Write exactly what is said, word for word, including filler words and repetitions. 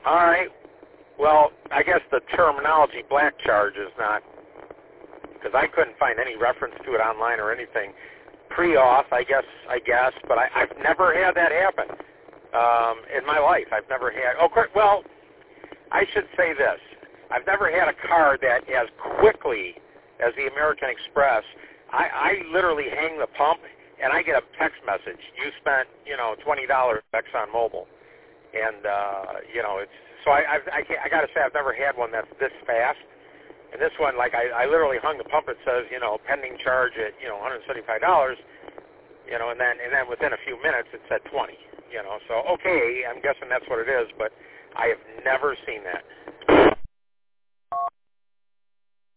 All right. Well, I guess the terminology black charge is not, because I couldn't find any reference to it online or anything. Pre-auth, I guess, I guess, but I, I've never had that happen um, in my life. I've never had, oh, well, I should say this. I've never had a card that as quickly as the American Express, I, I literally hang the pump and I get a text message. You spent, you know, twenty dollars ExxonMobil. And, uh, you know, it's, so I, I've, I, can't, I got to say I've never had one that's this fast. And this one, like, I, I literally hung the pump. It says, you know, pending charge at, you know, one hundred seventy-five dollars, you know, and then, and then within a few minutes it said twenty, you know. So, okay, I'm guessing that's what it is, but I have never seen that.